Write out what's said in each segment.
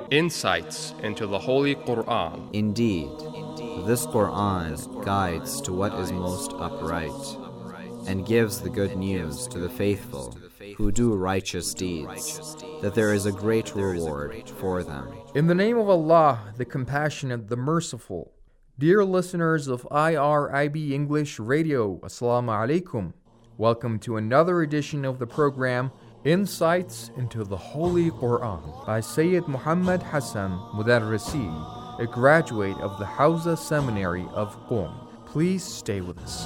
Insights into the Holy Quran. Indeed, this Quran guides to what is most upright, and gives the good news to the faithful who do righteous deeds, that there is a great reward for them. In the name of Allah, the Compassionate, the Merciful. Dear listeners of IRIB English Radio, Assalamu alaikum. Welcome to another edition of the program, Insights into the Holy Quran, by Sayyid Muhammad Hassan Mudarrisi, a graduate of the Hawza Seminary of Qom. Please stay with us.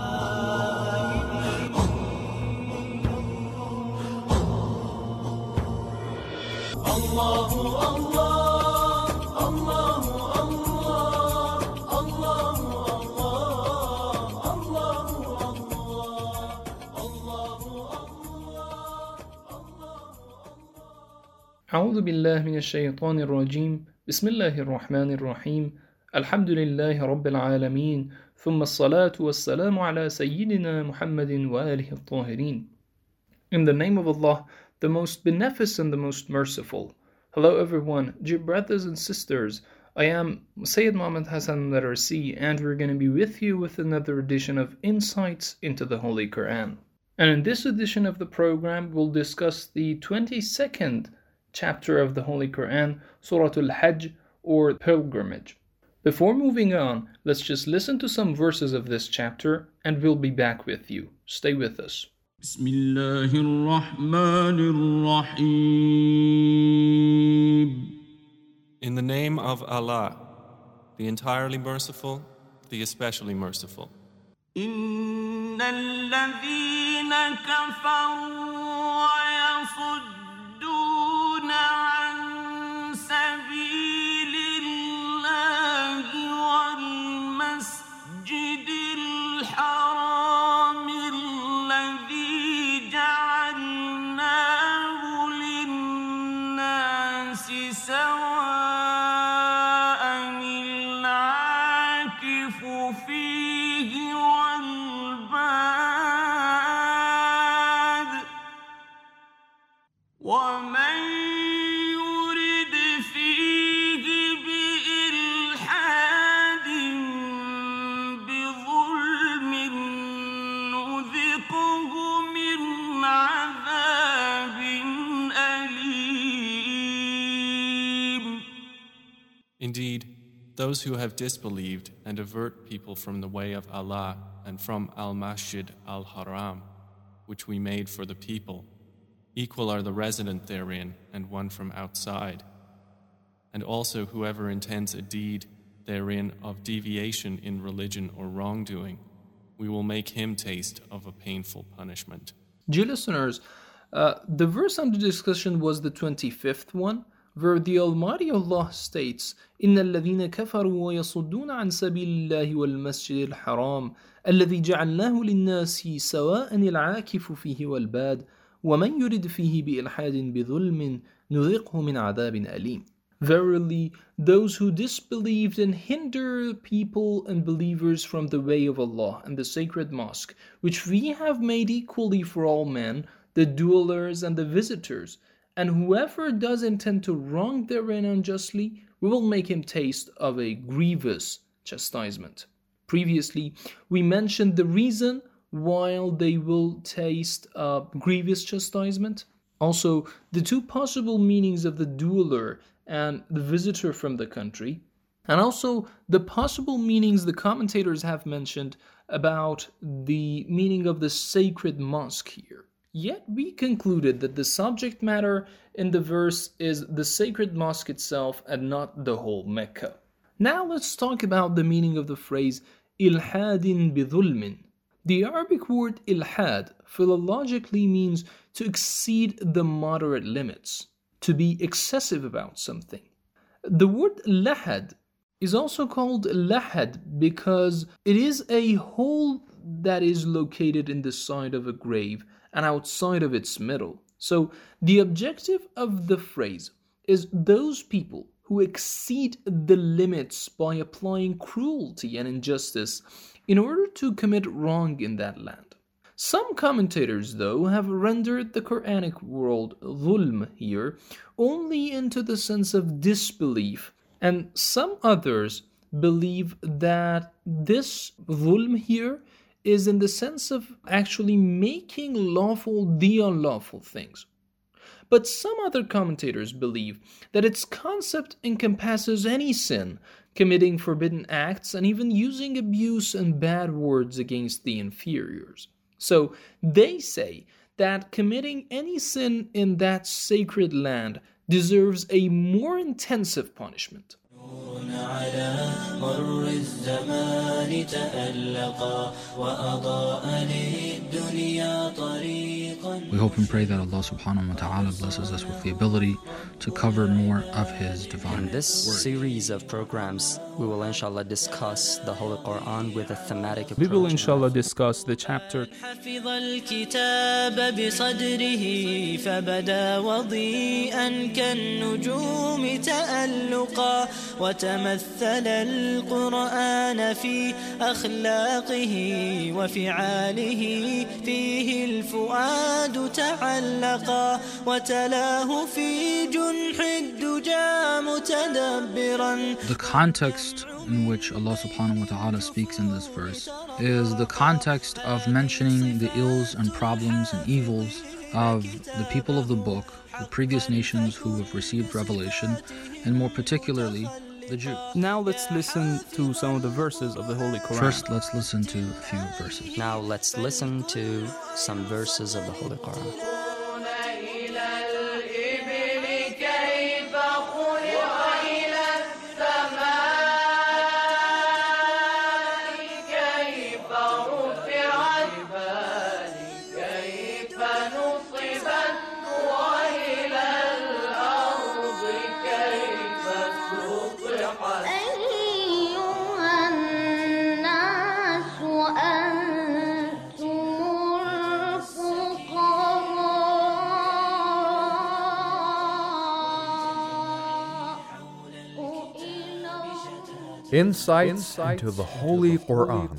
أعوذ بالله من الشيطان الرجيم بسم الله الرحمن الرحيم الحمد لله رب العالمين ثم الصلاة والسلام على سيدنا محمد وآله الطاهرين. In the name of Allah, the most beneficent, the most merciful. Hello everyone, dear brothers and sisters. I am Sayyid Muhammad Hassan Mudarrisi, and we're going to be with you with another edition of Insights into the Holy Quran. And in this edition of the program, we'll discuss the 22nd chapter of the Holy Quran, Surah Al-Hajj, or Pilgrimage. Before moving on, let's just listen to some verses of this chapter, and we'll be back with you. Stay with us. In the name of Allah, the entirely merciful, the especially merciful. إن الذين كفروا ويصدون عن سبيل الله والمسجد الحرام الذي جعلناه للناس سواء العاكف فيه والباد ومن يرد فيه بإلحاد بظلم نذقه من عذاب أليم. Indeed, those who have disbelieved and avert people from the way of Allah and from Al-Masjid Al-Haram, which we made for the people, equal are the resident therein and one from outside. And also whoever intends a deed therein of deviation in religion or wrongdoing, we will make him taste of a painful punishment. Dear listeners, the verse under discussion was the 25th one, where the Almighty Allah states, إِنَّ الَّذِينَ كَفَرُوا وَيَصُدُّونَ عَنْ سَبِيلِ اللَّهِ وَالْمَسْجِدِ الْحَرَامِ الَّذِي جَعَلْنَاهُ لِلنَّاسِ سَوَاءً الْعَاكِفُ فِيهِ وَالْبَادِ وَمَنْ يُرِدْ فِيهِ بِإِلْحَادٍ بِظُلْمٍ نُذِقْهُ مِنْ عَذَابٍ أَلِيمٍ. Verily, those who disbelieved and hinder people and believers from the way of Allah and the sacred mosque, which we have made equally for all men, the dwellers and the visitors, and whoever does intend to wrong therein unjustly, we will make him taste of a grievous chastisement. Previously, we mentioned the reason why they will taste grievous chastisement. Also, the two possible meanings of the dweller and the visitor from the country, and also the possible meanings the commentators have mentioned about the meaning of the sacred mosque here. Yet we concluded that the subject matter in the verse is the sacred mosque itself and not the whole Mecca. Now let's talk about the meaning of the phrase ilhadin bidhulmin. The Arabic word ilhad philologically means to exceed the moderate limits, to be excessive about something. The word lahad is also called lahad because it is a hole that is located in the side of a grave and outside of its middle. So the objective of the phrase is those people who exceed the limits by applying cruelty and injustice in order to commit wrong in that land. Some commentators, though, have rendered the Quranic word dhulm here only into the sense of disbelief, and some others believe that this dhulm here is in the sense of actually making lawful the unlawful things. But some other commentators believe that its concept encompasses any sin, committing forbidden acts, and even using abuse and bad words against the inferiors. So they say that committing any sin in that sacred land deserves a more intensive punishment. على مر الزمان تألقا وأضاء للدنيا طريقا. We hope and pray that Allah subhanahu wa ta'ala blesses us with the ability to cover more of His divine In this word. series of programs, we will inshallah discuss the Holy Quran with a thematic approach. We will inshallah discuss the chapter حفظ الكتاب بصدره فبدا وضيئا كالنجوم تألقا وتمثل القرآن في أخلاقه وفعاله فيه الفؤاد تعلقا وتلاه في جنح الدجى متدبرا. The context in which Allah subhanahu wa ta'ala speaks in this verse is the context of mentioning the ills and problems and evils of the people of the book, the previous nations who have received revelation, and more particularly the Jews. Now let's listen to some of the verses of the Holy Quran. First, let's listen to a few verses. Now let's listen to some verses of the Holy Quran. Insights into the Holy Quran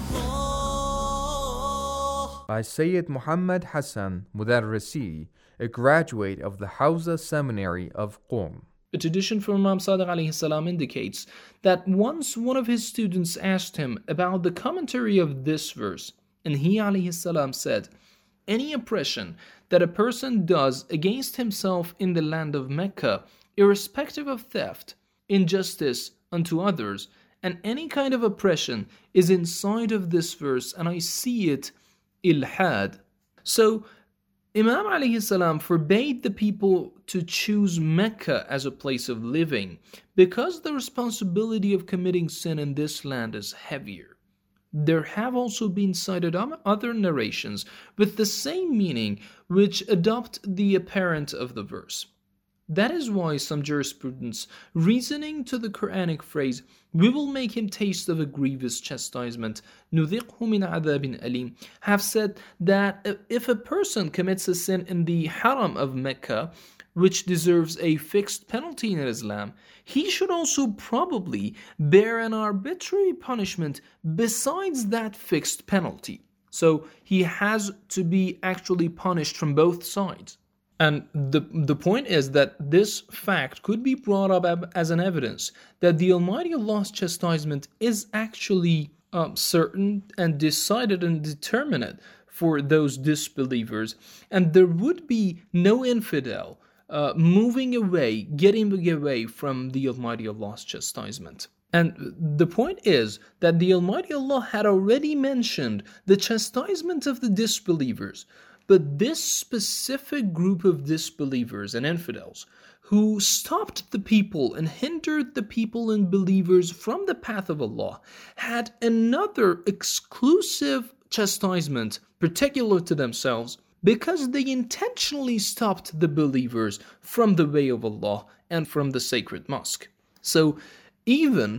by Sayyid Muhammad Hassan Mudarrisi, a graduate of the Hawza Seminary of Qom. A tradition from Imam Sadiq alayhi salam indicates that once one of his students asked him about the commentary of this verse, and he alayhi salam said, "Any oppression that a person does against himself in the land of Mecca, irrespective of theft, injustice unto others, and any kind of oppression is inside of this verse, and I see it ilhad." So Imam alayhi salam forbade the people to choose Mecca as a place of living because the responsibility of committing sin in this land is heavier. There have also been cited other narrations with the same meaning which adopt the apparent of the verse. That is why some jurisprudents, reasoning to the Quranic phrase, "We will make him taste of a grievous chastisement," نُذِقْهُ مِنْ عَذَابٍ أَلِيمٍ, have said that if a person commits a sin in the Haram of Mecca, which deserves a fixed penalty in Islam, he should also probably bear an arbitrary punishment besides that fixed penalty. So he has to be actually punished from both sides. And the point is that this fact could be brought up as an evidence that the Almighty Allah's chastisement is actually certain and decided and determinate for those disbelievers, and there would be no infidel moving away, getting away from the Almighty Allah's chastisement. And the point is that the Almighty Allah had already mentioned the chastisement of the disbelievers, but this specific group of disbelievers and infidels who stopped the people and hindered the people and believers from the path of Allah had another exclusive chastisement particular to themselves because they intentionally stopped the believers from the way of Allah and from the sacred mosque. So even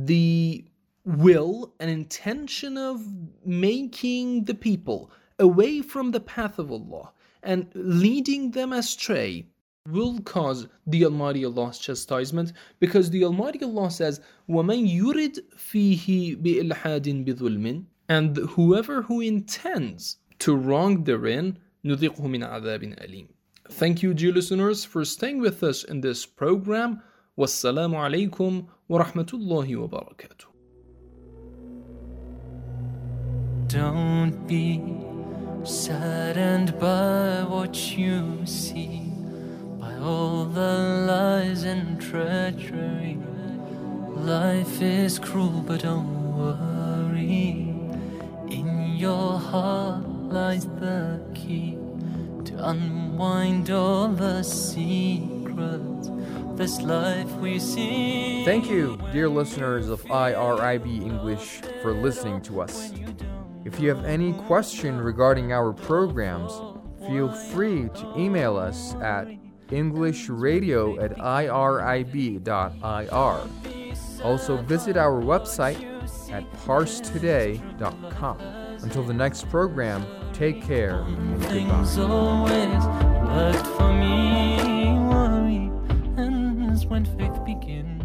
the will and intention of making the people away from the path of Allah and leading them astray will cause the Almighty Allah's chastisement, because the Almighty Allah says, وَمَنْ يُرِدْ فِيهِ بِإِلْحَادٍ بِظُلْمٍ, and whoever who intends to wrong therein, نذقه من عذاب أليم. Thank you, dear listeners, for staying with us in this program. Wassalamu alaikum wa rahmatullahi wa barakatuh. Don't be saddened by what you see, by all the lies and treachery. Life is cruel, but don't worry. In your heart lies the key to unwind all the secrets of this life we see. Thank you, dear listeners of IRIB English, for listening to us. If you have any question regarding our programs, feel free to email us at englishradio@irib.ir. Also visit our website at parstoday.com. Until the next program, take care and Things goodbye. always worked for me. Worry ends when faith begins.